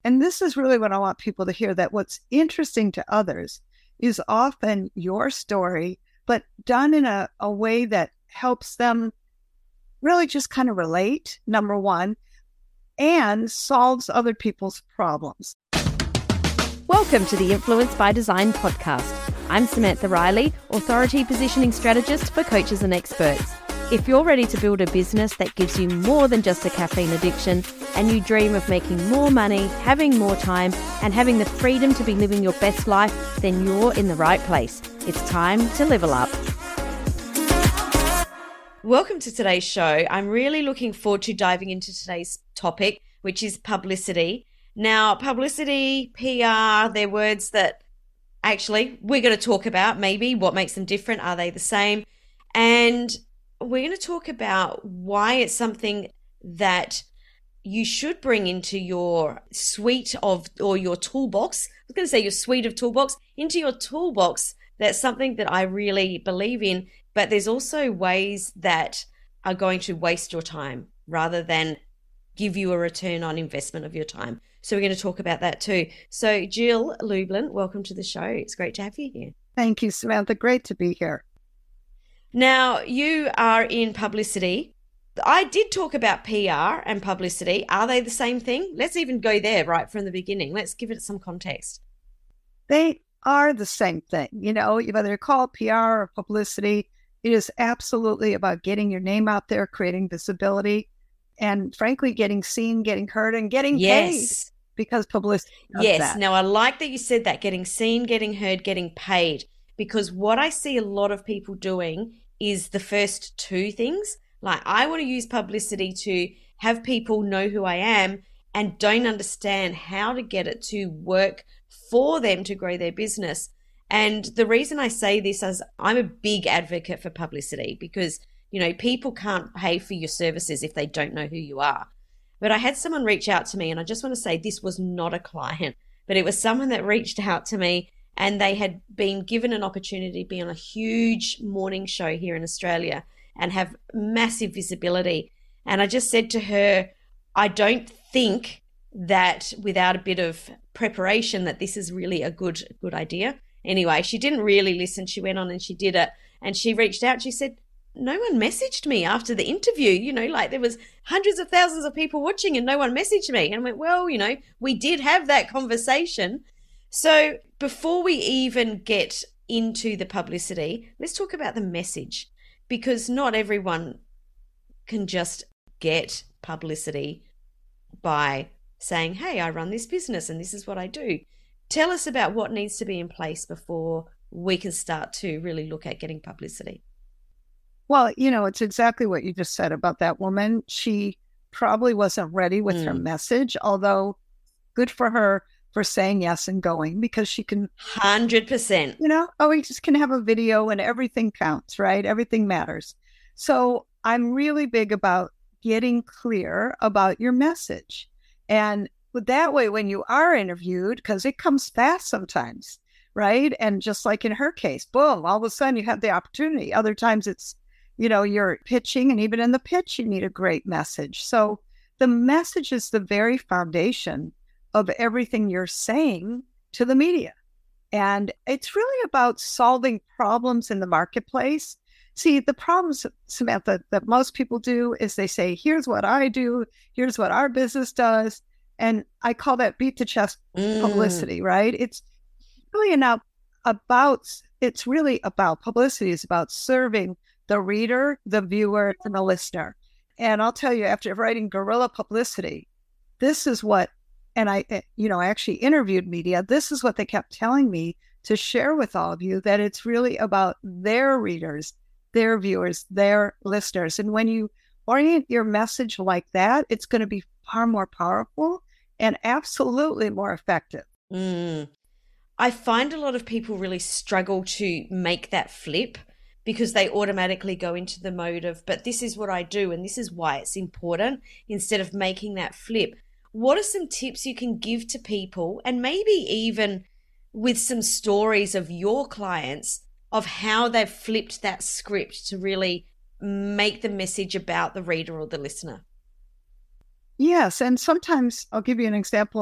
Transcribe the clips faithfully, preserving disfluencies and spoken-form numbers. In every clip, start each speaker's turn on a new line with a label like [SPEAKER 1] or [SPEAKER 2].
[SPEAKER 1] And this is really what I want people to hear, that what's interesting to others is often your story, but done in a, a way that helps them really just kind of relate, number one, and solves other people's problems.
[SPEAKER 2] Welcome to the Influence by Design podcast. I'm Samantha Riley, Authority Positioning Strategist for coaches and experts. If you're ready to build a business that gives you more than just a caffeine addiction, and you dream of making more money, having more time, and having the freedom to be living your best life, then you're in the right place. It's time to level up. Welcome to today's show. I'm really looking forward to diving into today's topic, which is publicity. Now, publicity, P R, they're words that actually we're going to talk about. Maybe what makes them different? Are they the same? And we're going to talk about why it's something that you should bring into your suite of, or your toolbox. I was going to say your suite of toolbox, into your toolbox. That's something that I really believe in, but there's also ways that are going to waste your time rather than give you a return on investment of your time. So we're going to talk about that too. So Jill Lublin, welcome to the show. It's great to have you here.
[SPEAKER 1] Thank you, Samantha. Great to be here.
[SPEAKER 2] Now, you are in publicity. I did talk about P R and publicity. Are they the same thing? Let's even go there right from the beginning. Let's give it some context.
[SPEAKER 1] They are the same thing. You know, whether you call it P R or publicity, it is absolutely about getting your name out there, creating visibility, and frankly, getting seen, getting heard, and getting
[SPEAKER 2] yes.
[SPEAKER 1] paid, because publicity does
[SPEAKER 2] Yes.
[SPEAKER 1] that.
[SPEAKER 2] Now, I like that you said that, getting seen, getting heard, getting paid, because what I see a lot of people doing is the first two things. Like, I want to use publicity to have people know who I am and don't understand how to get it to work for them to grow their business. And the reason I say this is I'm a big advocate for publicity because, you know, people can't pay for your services if they don't know who you are. But I had someone reach out to me, and I just want to say this was not a client, but it was someone that reached out to me, and they had been given an opportunity to be on a huge morning show here in Australia and have massive visibility. And I just said to her, I don't think that without a bit of preparation that this is really a good good idea. Anyway, she didn't really listen. She went on and she did it. And she reached out. She said, no one messaged me after the interview. You know, like there was hundreds of thousands of people watching and no one messaged me. And I went, well, you know, we did have that conversation. So before we even get into the publicity, let's talk about the message, because not everyone can just get publicity by saying, hey, I run this business and this is what I do. Tell us about what needs to be in place before we can start to really look at getting publicity.
[SPEAKER 1] Well, you know, it's exactly what you just said about that woman. She probably wasn't ready with mm. her message, although good for her for saying yes and going, because she can...
[SPEAKER 2] one hundred percent.
[SPEAKER 1] You know, oh, we just can have a video and everything counts, right? Everything matters. So I'm really big about getting clear about your message. And that way, when you are interviewed, because it comes fast sometimes, right? And just like in her case, boom, all of a sudden you have the opportunity. Other times it's, you know, you're pitching, and even in the pitch, you need a great message. So the message is the very foundation of everything you're saying to the media. And it's really about solving problems in the marketplace. See, the problems, Samantha, that most people do is they say, here's what I do, here's what our business does. And I call that beat the chest mm. publicity, right? It's really not about, it's really about publicity. It's about serving the reader, the viewer, and the listener. And I'll tell you, after writing Guerrilla Publicity, this is what, and I, you know, I actually interviewed media. This is what they kept telling me to share with all of you, that it's really about their readers, their viewers, their listeners. And when you orient your message like that, it's going to be far more powerful and absolutely more effective.
[SPEAKER 2] Mm. I find a lot of people really struggle to make that flip because they automatically go into the mode of, but this is what I do and this is why it's important, instead of making that flip. What are some tips you can give to people, and maybe even with some stories of your clients of how they've flipped that script to really make the message about the reader or the listener?
[SPEAKER 1] Yes. And sometimes I'll give you an example of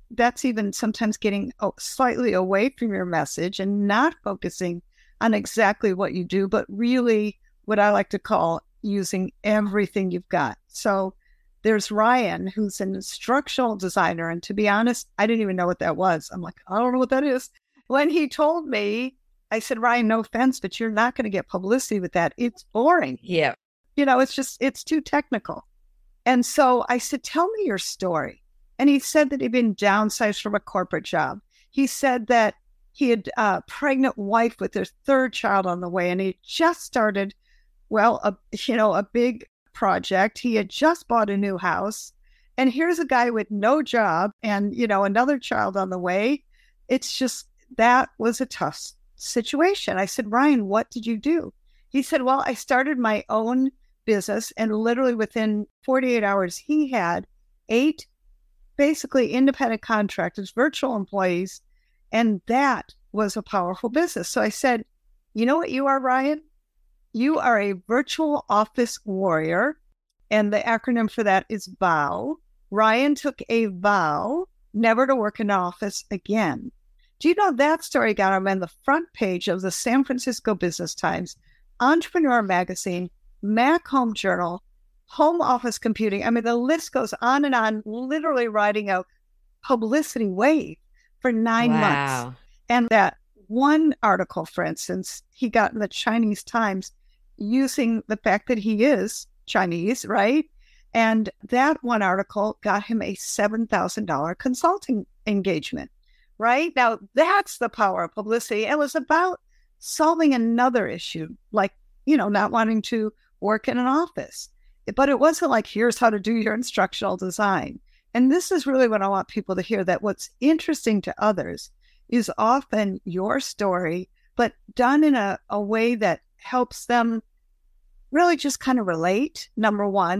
[SPEAKER 1] that's even sometimes getting slightly away from your message and not focusing on exactly what you do, but really what I like to call using everything you've got. So there's Ryan, who's an instructional designer. And to be honest, I didn't even know what that was. I'm like, I don't know what that is. When he told me, I said, Ryan, no offense, but you're not going to get publicity with that. It's boring.
[SPEAKER 2] Yeah.
[SPEAKER 1] You know, it's just, it's too technical. And so I said, tell me your story. And he said that he'd been downsized from a corporate job. He said that he had a pregnant wife with their third child on the way, and he just started, well, a, you know, a big project. He had just bought a new house. And here's a guy with no job and, you know, another child on the way. It's just, that was a tough situation. I said, Ryan, what did you do? He said, well, I started my own business, and literally within forty-eight hours, he had eight basically independent contractors, virtual employees, and that was a powerful business. So I said, you know what you are, Ryan? You are a virtual office warrior, and the acronym for that is VOW. Ryan took a vow never to work in an office again. Do you know that story got him on the front page of the San Francisco Business Times, Entrepreneur Magazine, Mac Home Journal, Home Office Computing? I mean, the list goes on and on, literally riding a publicity wave for nine
[SPEAKER 2] wow.
[SPEAKER 1] months. And that one article, for instance, he got in the Chinese Times using the fact that he is Chinese, right? And that one article got him a seven thousand dollars consulting engagement, right? Now, that's the power of publicity. It was about solving another issue, like, you know, not wanting to work in an office. But it wasn't like, here's how to do your instructional design. And this is really what I want people to hear, that what's interesting to others is often your story, but done in a, a way that helps them really just kind of relate, number one,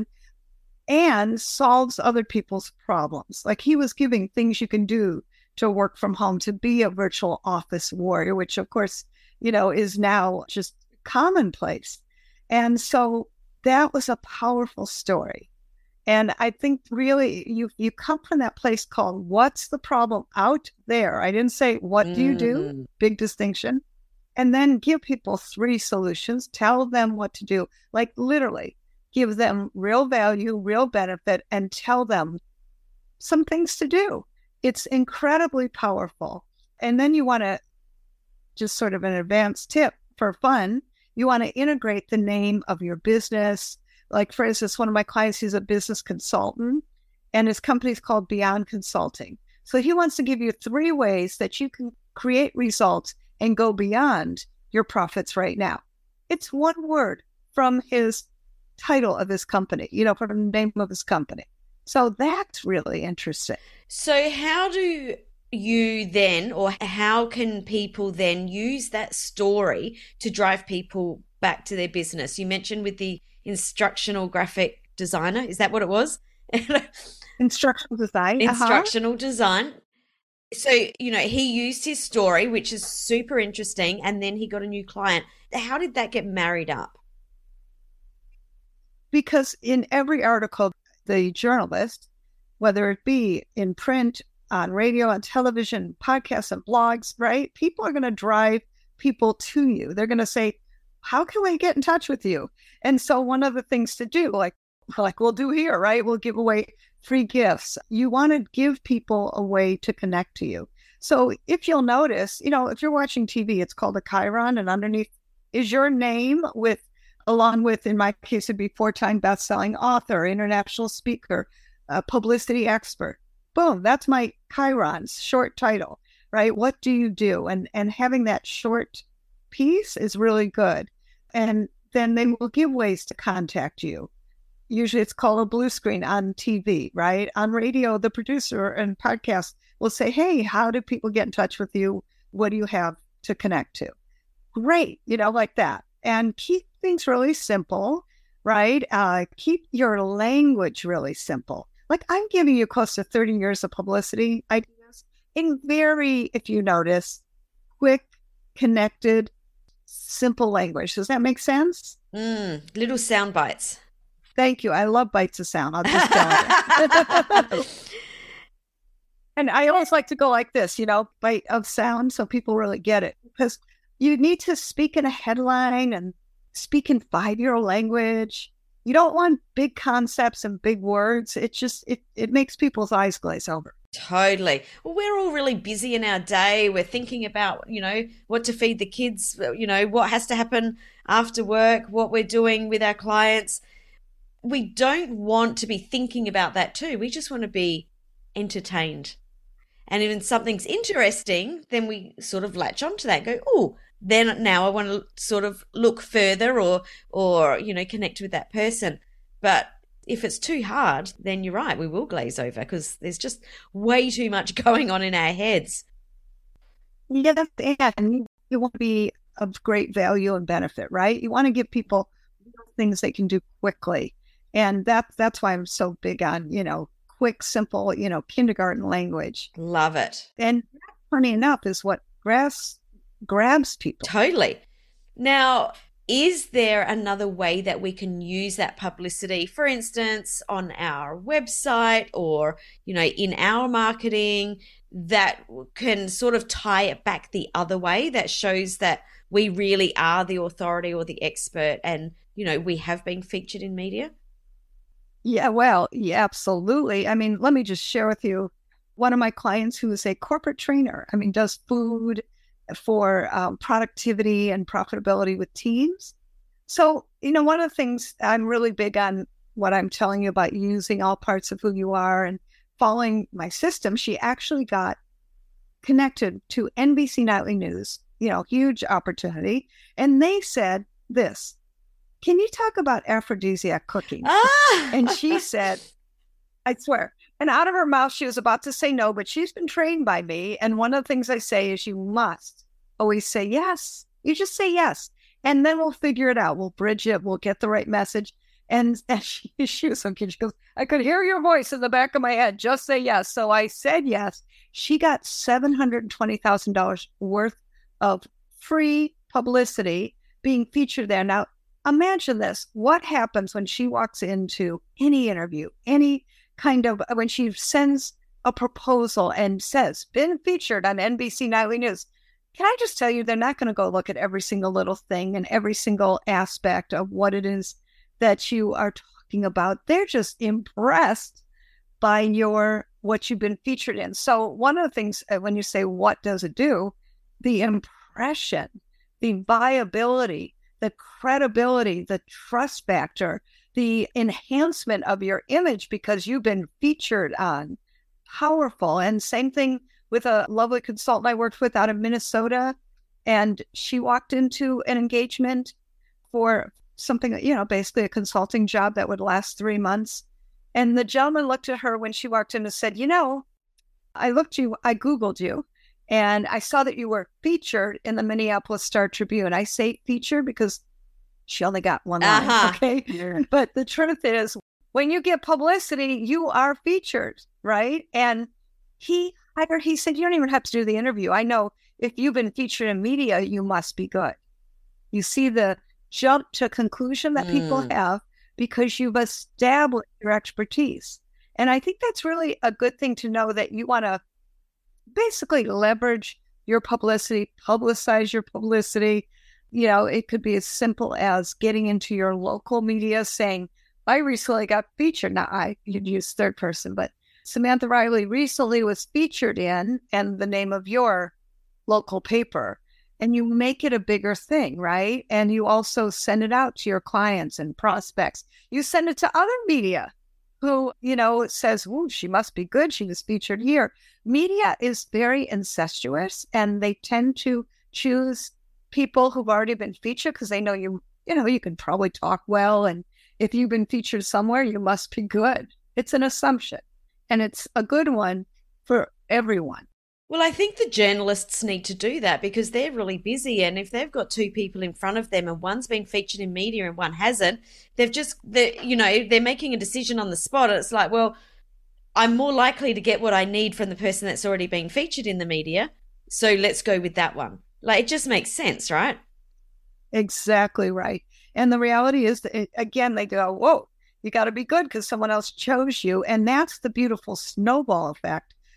[SPEAKER 1] and solves other people's problems. Like he was giving things you can do to work from home, to be a virtual office warrior, which of course, you know, is now just commonplace. And so that was a powerful story. And I think really you you come from that place called, what's the problem out there? I didn't say, what do you do? Mm. Big distinction. And then give people three solutions, tell them what to do, like literally give them real value, real benefit, and tell them some things to do. It's incredibly powerful. And then you want to, just sort of an advanced tip for fun, you want to integrate the name of your business. Like, for instance, one of my clients, he's a business consultant, and his company is called Beyond Consulting. So he wants to give you three ways that you can create results and go beyond your profits right now. It's one word from his title of his company, you know, from the name of his company. So that's really interesting.
[SPEAKER 2] So how do you then, or how can people then use that story to drive people back to their business? You mentioned with the instructional graphic designer, is that what it was?
[SPEAKER 1] Instructional design.
[SPEAKER 2] Instructional
[SPEAKER 1] uh-huh.
[SPEAKER 2] design. So, you know, he used his story, which is super interesting, and then he got a new client. How did that get married up?
[SPEAKER 1] Because in every article, the journalist, whether it be in print, on radio, on television, podcasts, and blogs, right? People are going to drive people to you. They're going to say, how can we get in touch with you? And so one of the things to do, like, like we'll do here, right? We'll give away free gifts. You want to give people a way to connect to you. So if you'll notice, you know, if you're watching T V, it's called a chyron, and underneath is your name with, along with, in my case, it'd be four-time best-selling author, international speaker, a publicity expert. Boom, that's my chyron's short title, right? What do you do? And and having that short piece is really good. And then they will give ways to contact you. Usually it's called a blue screen on T V, right? On radio, the producer and podcast will say, hey, how do people get in touch with you? What do you have to connect to? Great, you know, like that. And keep things really simple, right? Uh, keep your language really simple. Like, I'm giving you close to thirty years of publicity ideas in very, if you notice, quick, connected, simple language. Does that make sense?
[SPEAKER 2] Mm, little sound bites.
[SPEAKER 1] Thank you. I love bites of sound. I'll just tell you. And I always like to go like this, you know, bite of sound so people really get it. Because you need to speak in a headline and speak in five-year-old language. You don't want big concepts and big words. It just, it, it makes people's eyes glaze over.
[SPEAKER 2] Totally. Well, we're all really busy in our day. We're thinking about, you know, what to feed the kids, you know, what has to happen after work, what we're doing with our clients. We don't want to be thinking about that too. We just want to be entertained. And if something's interesting, then we sort of latch onto that and go, oh, then now I want to sort of look further or, or, you know, connect with that person. But if it's too hard, then you're right, we will glaze over because there's just way too much going on in our heads.
[SPEAKER 1] Yeah, that's it. And you want to be of great value and benefit, right? You want to give people things they can do quickly. And that, that's why I'm so big on, you know, quick, simple, you know, kindergarten language.
[SPEAKER 2] Love it.
[SPEAKER 1] And funny enough is what grabs, grabs people.
[SPEAKER 2] Totally. Now, is there another way that we can use that publicity, for instance, on our website or, you know, in our marketing that can sort of tie it back the other way that shows that we really are the authority or the expert and, you know, we have been featured in media?
[SPEAKER 1] Yeah, well, yeah, absolutely. I mean, let me just share with you one of my clients who is a corporate trainer. I mean, does food for um, productivity and profitability with teams. So, you know, one of the things I'm really big on what I'm telling you about using all parts of who you are and following my system. She actually got connected to N B C Nightly News, you know, huge opportunity. And they said this, can you talk about aphrodisiac cooking?
[SPEAKER 2] Ah!
[SPEAKER 1] And she said, I swear, and out of her mouth, she was about to say no, but she's been trained by me. And one of the things I say is you must always say yes. You just say yes. And then we'll figure it out. We'll bridge it. We'll get the right message. And, and she, she was so cute. She goes, I could hear your voice in the back of my head. Just say yes. So I said yes. She got seven hundred twenty thousand dollars worth of free publicity being featured there. Now, imagine this. What happens when she walks into any interview, any kind of, when she sends a proposal and says, been featured on N B C Nightly News. Can I just tell you, they're not going to go look at every single little thing and every single aspect of what it is that you are talking about. They're just impressed by your, what you've been featured in. So one of the things when you say, what does it do? The impression, the viability, the credibility, the trust factor, the enhancement of your image because you've been featured on. Powerful. And same thing with a lovely consultant I worked with out of Minnesota. And she walked into an engagement for something, you know, basically a consulting job that would last three months. And the gentleman looked at her when she walked in and said, you know, I looked you, I Googled you, and I saw that you were featured in the Minneapolis Star Tribune. I say featured because she only got one line,
[SPEAKER 2] uh-huh.
[SPEAKER 1] okay? Yeah. But the truth is, when you get publicity, you are featured, right? And he hired, he said, you don't even have to do the interview. I know if you've been featured in media, you must be good. You see the jump to conclusion that mm. people have because you've established your expertise. And I think that's really a good thing to know, that you want to basically leverage your publicity, publicize your publicity. You know, it could be as simple as getting into your local media saying, I recently got featured. Now, I you'd use third person, but Samantha Riley recently was featured in, and the name of your local paper. And you make it a bigger thing, right? And you also send it out to your clients and prospects. You send it to other media who, you know, says, oh, she must be good. She was featured here. Media is very incestuous, and they tend to choose people who've already been featured because they know you, you know, you can probably talk well. And if you've been featured somewhere, you must be good. It's an assumption, and it's a good one for everyone.
[SPEAKER 2] Well, I think the journalists need to do that because they're really busy. And if they've got two people in front of them and one's been featured in media and one hasn't, they've just, they, you know, they're making a decision on the spot. It's like, well, I'm more likely to get what I need from the person that's already been featured in the media. So let's go with that one. Like, it just makes sense, right?
[SPEAKER 1] Exactly right. And the reality is that, it, again, they go, whoa, you got to be good because someone else chose you. And that's the beautiful snowball effect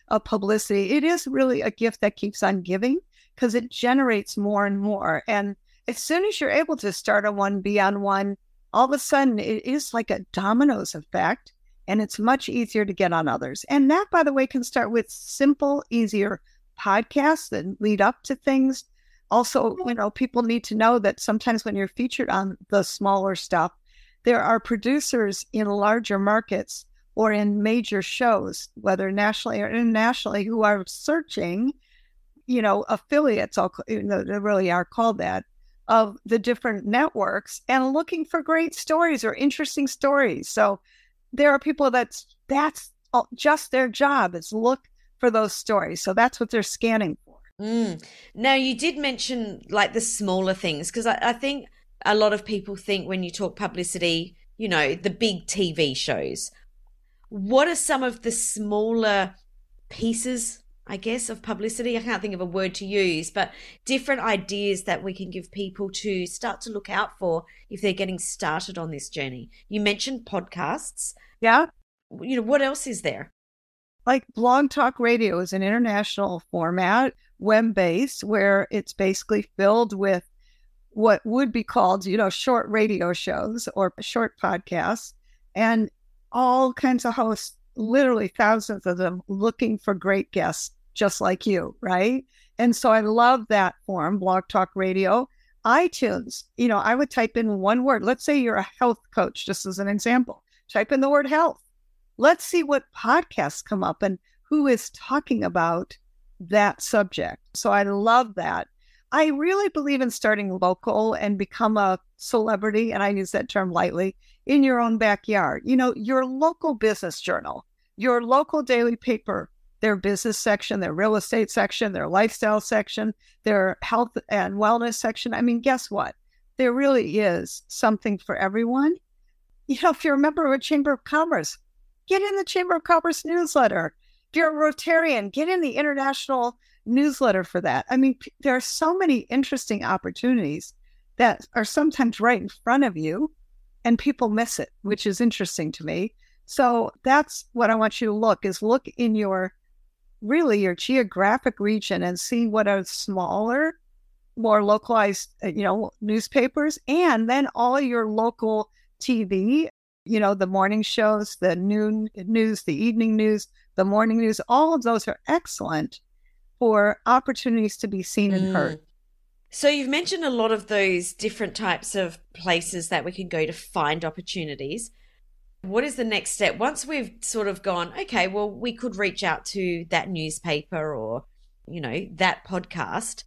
[SPEAKER 1] of publicity, it is really a gift that keeps on giving because it generates more and more. And as soon as you're able to start on one, be on one, all of a sudden it is like a dominoes effect, and it's much easier to get on others. And that, by the way, can start with simple, easier podcasts that lead up to things. Also, you know, people need to know that sometimes when you're featured on the smaller stuff, there are producers in larger markets or in major shows, whether nationally or internationally, who are searching, you know, affiliates, you know, they really are called that, of the different networks and looking for great stories or interesting stories. So there are people that's, that's just their job is look for those stories. So that's what they're scanning for.
[SPEAKER 2] Mm. Now, you did mention like the smaller things, because I, I think a lot of people think when you talk publicity, you know, the big T V shows. What are some of the smaller pieces, I guess, of publicity? I can't think of a word to use, but different ideas that we can give people to start to look out for if they're getting started on this journey. You mentioned podcasts.
[SPEAKER 1] Yeah.
[SPEAKER 2] You know, what else is there?
[SPEAKER 1] Like Blog Talk Radio is an international format, web-based, where it's basically filled with what would be called, you know, short radio shows or short podcasts, and all kinds of hosts, literally thousands of them, looking for great guests just like you, right? And so I love that form, Blog Talk Radio. iTunes, you know, I would type in one word. Let's say you're a health coach, just as an example. Type in the word health. Let's see what podcasts come up and who is talking about that subject. So I love that. I really believe in starting local and become a celebrity, and I use that term lightly, in your own backyard. You know, your local business journal, your local daily paper, their business section, their real estate section, their lifestyle section, their health and wellness section. I mean, guess what? There really is something for everyone. You know, if you're a member of a Chamber of Commerce, get in the Chamber of Commerce newsletter. If you're a Rotarian, get in the international newsletter for that. I mean, there are so many interesting opportunities that are sometimes right in front of you, and people miss it, which is interesting to me. So that's what I want you to look is look in your, really your geographic region and see what are smaller, more localized, you know, newspapers, and then all your local T V, you know, the morning shows, the noon news, the evening news, the morning news, all of those are excellent for opportunities to be seen and heard.
[SPEAKER 2] Mm. So you've mentioned a lot of those different types of places that we can go to find opportunities. What is the next step? Once we've sort of gone, okay, well, we could reach out to that newspaper or, you know, that podcast.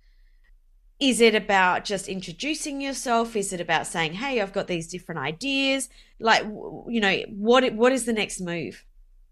[SPEAKER 2] Is it about just introducing yourself? Is it about saying, hey, I've got these different ideas? Like, you know, what what is the next move?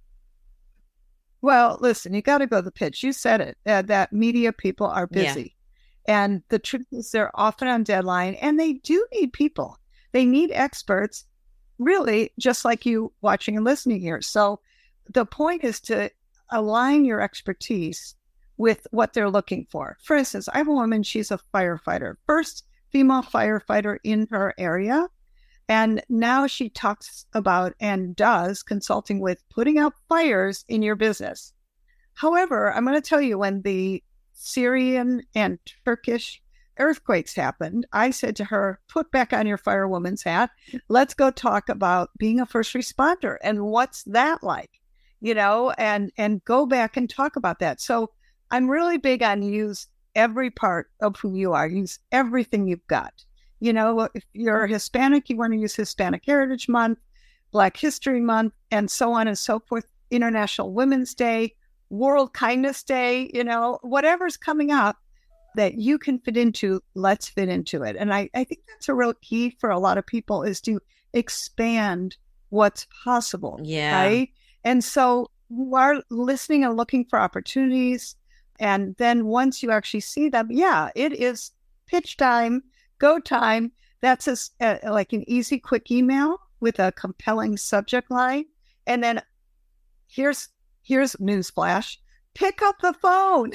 [SPEAKER 1] Well, listen, you got to go the pitch. You said it, uh, that media people are busy. Yeah. And the truth is they're often on deadline, and they do need people. They need experts, really, just like you watching and listening here. So the point is to align your expertise with what they're looking for. For instance, I have a woman, she's a firefighter, first female firefighter in her area. And now she talks about and does consulting with putting out fires in your business. However, I'm going to tell you, when the Syrian and Turkish earthquakes happened, I said to her, put back on your firewoman's hat. Let's go talk about being a first responder and what's that like, you know, and, and go back and talk about that. So I'm really big on use every part of who you are, use everything you've got. You know, if you're Hispanic, you want to use Hispanic Heritage Month, Black History Month, and so on and so forth, International Women's Day, World Kindness Day, you know, whatever's coming up that you can fit into, let's fit into it. And I, I think that's a real key for a lot of people, is to expand what's possible.
[SPEAKER 2] Yeah.
[SPEAKER 1] Right. And so you are listening and looking for opportunities. And then once you actually see them, yeah, it is pitch time. Go time. That's a, uh, like an easy, quick email with a compelling subject line. And then here's here's newsflash. Pick up the phone.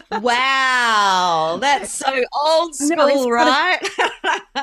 [SPEAKER 2] Wow. That's so old school, no, right?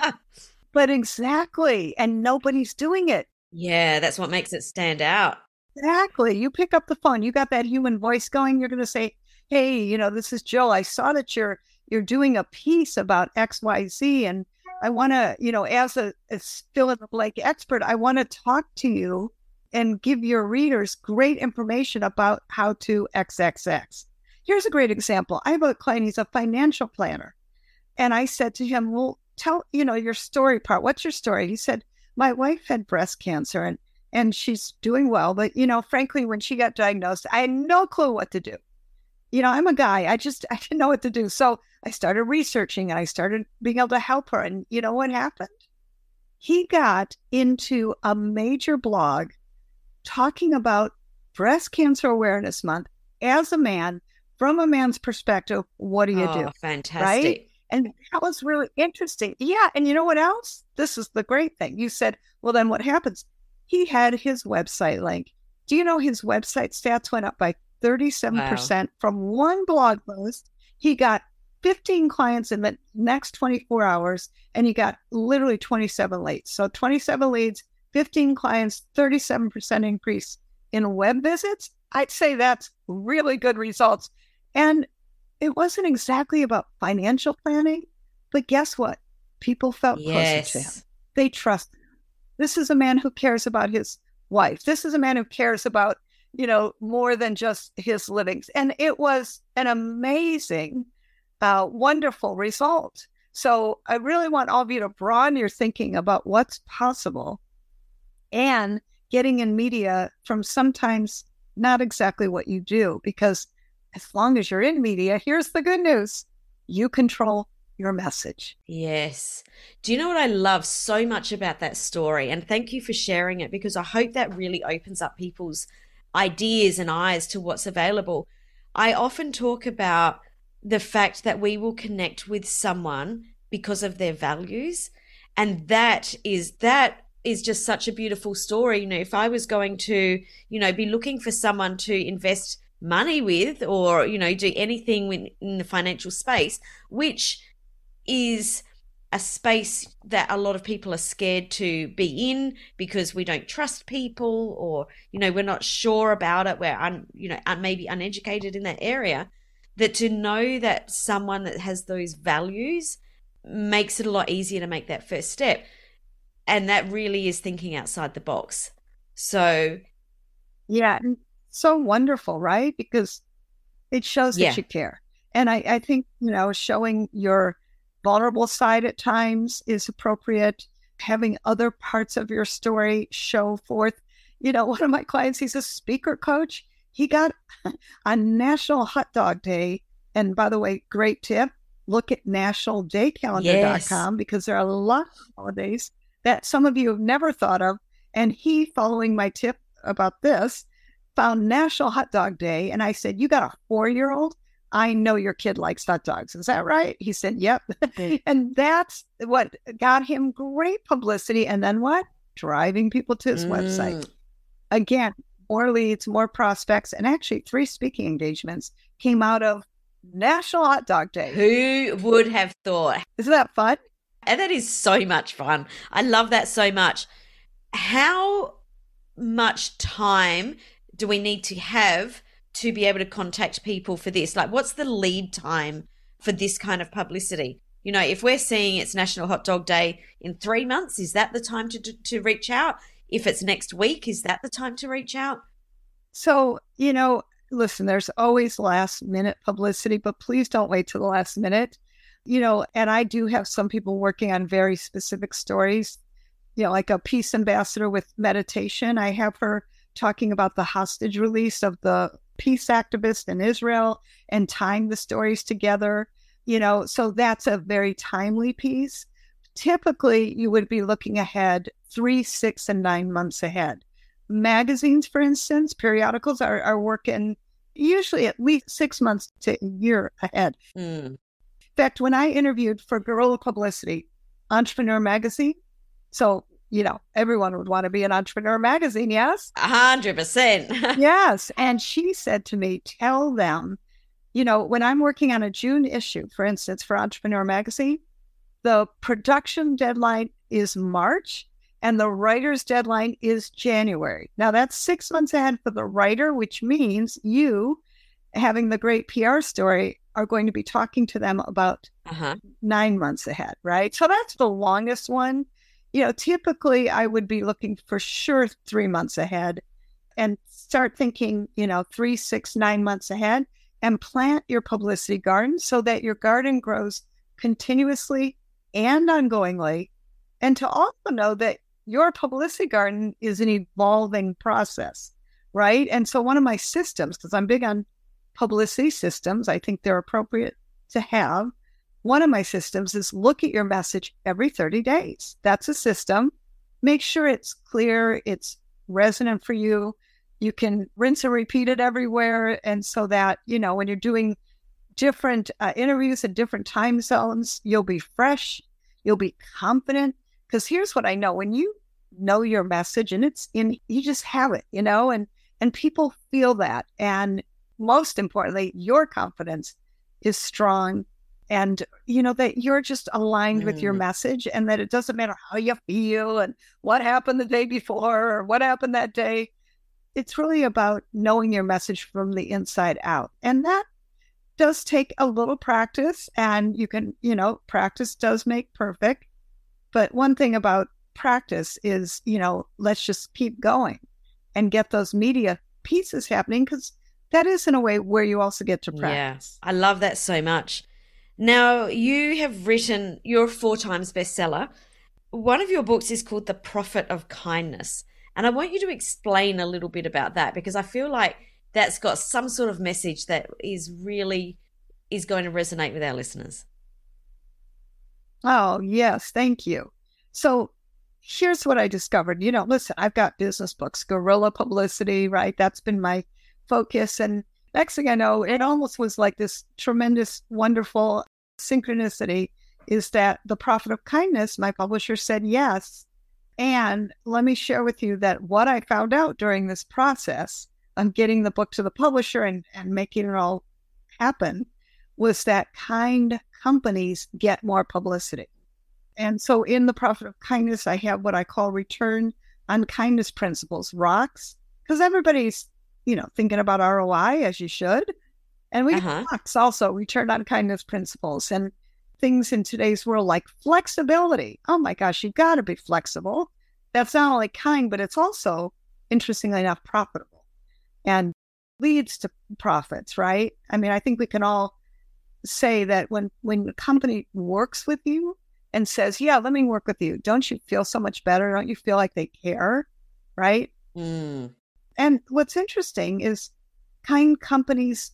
[SPEAKER 1] But exactly. And nobody's doing it.
[SPEAKER 2] Yeah, that's what makes it stand out.
[SPEAKER 1] Exactly. You pick up the phone, you got that human voice going, you're going to say, hey, you know, this is Jill. I saw that you're you're doing a piece about X Y Z, and I want to, you know, as a as fill in the blank expert, I want to talk to you and give your readers great information about how to X X X. Here's a great example. I have a client, he's a financial planner. And I said to him, well, tell, you know, your story part. What's your story? He said, my wife had breast cancer and, and she's doing well. But, you know, frankly, when she got diagnosed, I had no clue what to do. You know, I'm a guy. I just, I didn't know what to do. So I started researching and I started being able to help her. And you know what happened? He got into a major blog talking about Breast Cancer Awareness Month as a man, from a man's perspective. What do you
[SPEAKER 2] oh,
[SPEAKER 1] do?
[SPEAKER 2] Fantastic.
[SPEAKER 1] Right? And that was really interesting. Yeah. And you know what else? This is the great thing. You said, well, then what happens? He had his website link. Do you know his website stats went up by thirty-seven percent wow. from one blog post? He got fifteen clients in the next twenty-four hours, and he got literally twenty-seven leads. So twenty-seven leads, fifteen clients, thirty-seven percent increase in web visits. I'd say that's really good results. And it wasn't exactly about financial planning, but guess what? People felt
[SPEAKER 2] yes.
[SPEAKER 1] closer to him. They trusted him. This is a man who cares about his wife. This is a man who cares about, you know, more than just his livings. And it was an amazing, uh, wonderful result. So I really want all of you to broaden your thinking about what's possible and getting in media from sometimes not exactly what you do, because as long as you're in media, here's the good news. You control your message.
[SPEAKER 2] Yes. Do you know what I love so much about that story? And thank you for sharing it, because I hope that really opens up people's ideas and eyes to what's available. I often talk about the fact that we will connect with someone because of their values. And that is, that is just such a beautiful story. You know, if I was going to, you know, be looking for someone to invest money with, or, you know, do anything in the financial space, which is a space that a lot of people are scared to be in because we don't trust people, or, you know, we're not sure about it. We're, un, you know, maybe uneducated in that area. That to know that someone that has those values makes it a lot easier to make that first step. And that really is thinking outside the box. So,
[SPEAKER 1] yeah, so wonderful, right? Because it shows
[SPEAKER 2] yeah.
[SPEAKER 1] that you care. And I, I think, you know, showing your vulnerable side at times is appropriate. Having other parts of your story show forth. You know, one of my clients, he's a speaker coach. He got on National Hot Dog Day. And by the way, great tip, look at national day calendar dot com yes. because there are a lot of holidays that some of you have never thought of. And he, following my tip about this, found National Hot Dog Day. And I said, you got a four-year-old? I know your kid likes hot dogs. Is that right? He said, yep. And that's what got him great publicity. And then what? Driving people to his mm. website. Again, more leads, more prospects, and actually three speaking engagements came out of National Hot Dog Day.
[SPEAKER 2] Who would have thought?
[SPEAKER 1] Isn't that fun?
[SPEAKER 2] And that is so much fun. I love that so much. How much time do we need to have to be able to contact people for this? Like, what's the lead time for this kind of publicity? You know, if we're seeing it's National Hot Dog Day in three months, is that the time to to reach out? If it's next week, is that the time to reach out?
[SPEAKER 1] So, you know, listen, there's always last minute publicity, but please don't wait till the last minute. You know, and I do have some people working on very specific stories, you know, like a peace ambassador with meditation. I have her talking about the hostage release of the peace activist in Israel and tying the stories together, you know, so that's a very timely piece. Typically, you would be looking ahead three, six, and nine months ahead. Magazines, for instance, periodicals are, are working usually at least six months to a year ahead.
[SPEAKER 2] Mm.
[SPEAKER 1] In fact, when I interviewed for Guerrilla Publicity, Entrepreneur Magazine, so, you know, everyone would want to be an Entrepreneur Magazine, yes?
[SPEAKER 2] A hundred percent.
[SPEAKER 1] Yes. And she said to me, tell them, you know, when I'm working on a June issue, for instance, for Entrepreneur Magazine, the production deadline is March. And the writer's deadline is January. Now, that's six months ahead for the writer, which means you, having the great P R story, are going to be talking to them about uh-huh. nine months ahead, right? So that's the longest one. You know, typically I would be looking for sure three months ahead and start thinking, you know, three, six, nine months ahead and plant your publicity garden so that your garden grows continuously and ongoingly. And to also know that your publicity garden is an evolving process, right? And so one of my systems, because I'm big on publicity systems, I think they're appropriate to have. One of my systems is look at your message every thirty days. That's a system. Make sure it's clear, it's resonant for you. You can rinse and repeat it everywhere. And so that, you know, when you're doing different uh, interviews in different time zones, you'll be fresh, you'll be confident. Because here's what I know, when you know your message and it's in, you just have it, you know, and, and people feel that. And most importantly, your confidence is strong and, you know, that you're just aligned mm. with your message and that it doesn't matter how you feel and what happened the day before or what happened that day. It's really about knowing your message from the inside out. And that does take a little practice, and you can, you know, practice does make perfect. But one thing about practice is, you know, let's just keep going and get those media pieces happening, because that is in a way where you also get to practice.
[SPEAKER 2] Yeah, I love that so much. Now, you have written, you're a four times bestseller. One of your books is called The Profit of Kindness. And I want you to explain a little bit about that, because I feel like that's got some sort of message that is really is going to resonate with our listeners.
[SPEAKER 1] Oh, yes. Thank you. So here's what I discovered. You know, listen, I've got business books, guerrilla publicity, right? That's been my focus. And next thing I know, it almost was like this tremendous, wonderful synchronicity is that The Profit of Kindness, my publisher said yes. And let me share with you that what I found out during this process of getting the book to the publisher and, and making it all happen was that kind companies get more publicity. And so in The Profit of Kindness, I have what I call return on kindness principles, rocks, because everybody's, you know, thinking about R O I, as you should. And we uh-huh. have rocks also, return on kindness principles, and things in today's world like flexibility. Oh my gosh, you got to be flexible. That's not only kind, but it's also, interestingly enough, profitable and leads to profits, right? I mean, I think we can all say that when, when a company works with you and says, yeah, let me work with you, don't you feel so much better? Don't you feel like they care, right? Mm. And what's interesting is kind companies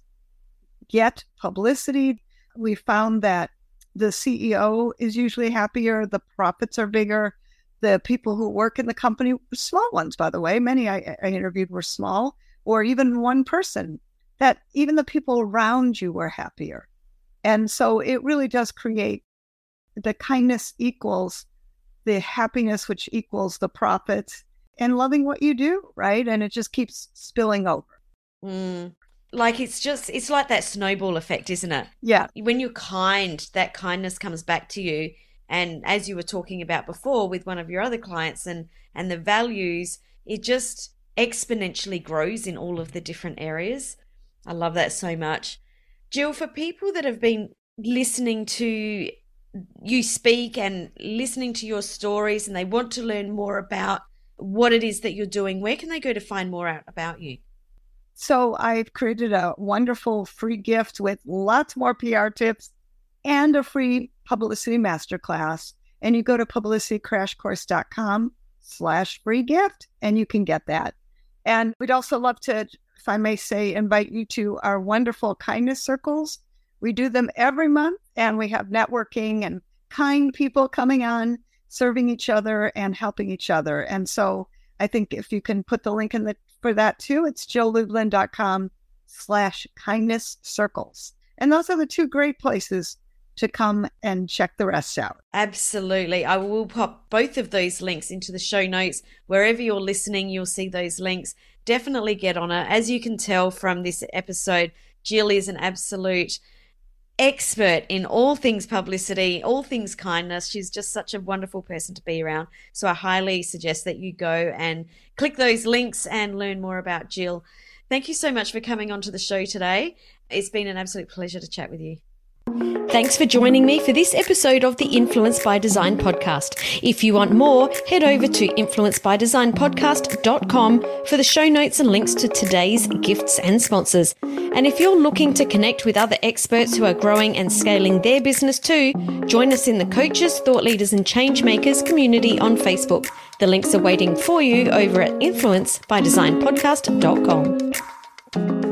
[SPEAKER 1] get publicity. We found that the C E O is usually happier, the profits are bigger. The people who work in the company, small ones, by the way, many I, I interviewed were small, or even one person, that even the people around you were happier. And so it really does create the kindness equals the happiness, which equals the profits and loving what you do, right? And it just keeps spilling over.
[SPEAKER 2] Mm. Like it's just, it's like that snowball effect, isn't it?
[SPEAKER 1] Yeah.
[SPEAKER 2] When you're kind, that kindness comes back to you. And as you were talking about before with one of your other clients and, and the values, it just exponentially grows in all of the different areas. I love that so much. Jill, for people that have been listening to you speak and listening to your stories and they want to learn more about what it is that you're doing, where can they go to find more out about you?
[SPEAKER 1] So I've created a wonderful free gift with lots more P R tips and a free publicity masterclass. And you go to publicitycrashcourse.com slash free gift and you can get that. And we'd also love to, if I may say, invite you to our wonderful kindness circles. We do them every month and we have networking and kind people coming on, serving each other and helping each other. And so I think if you can put the link in the for that too, it's jilllublin.com slash kindness circles. And those are the two great places to come and check the rest out.
[SPEAKER 2] Absolutely. I will pop both of those links into the show notes. Wherever you're listening, you'll see those links. Definitely get on it. As you can tell from this episode, Jill is an absolute expert in all things publicity, all things kindness. She's just such a wonderful person to be around. So I highly suggest that you go and click those links and learn more about Jill. Thank you so much for coming onto the show today. It's been an absolute pleasure to chat with you. Thanks for joining me for this episode of the Influence by Design podcast. If you want more, head over to influence by design podcast dot com for the show notes and links to today's gifts and sponsors. And if you're looking to connect with other experts who are growing and scaling their business too, join us in the Coaches, Thought Leaders and Change Makers community on Facebook. The links are waiting for you over at influence by design podcast dot com.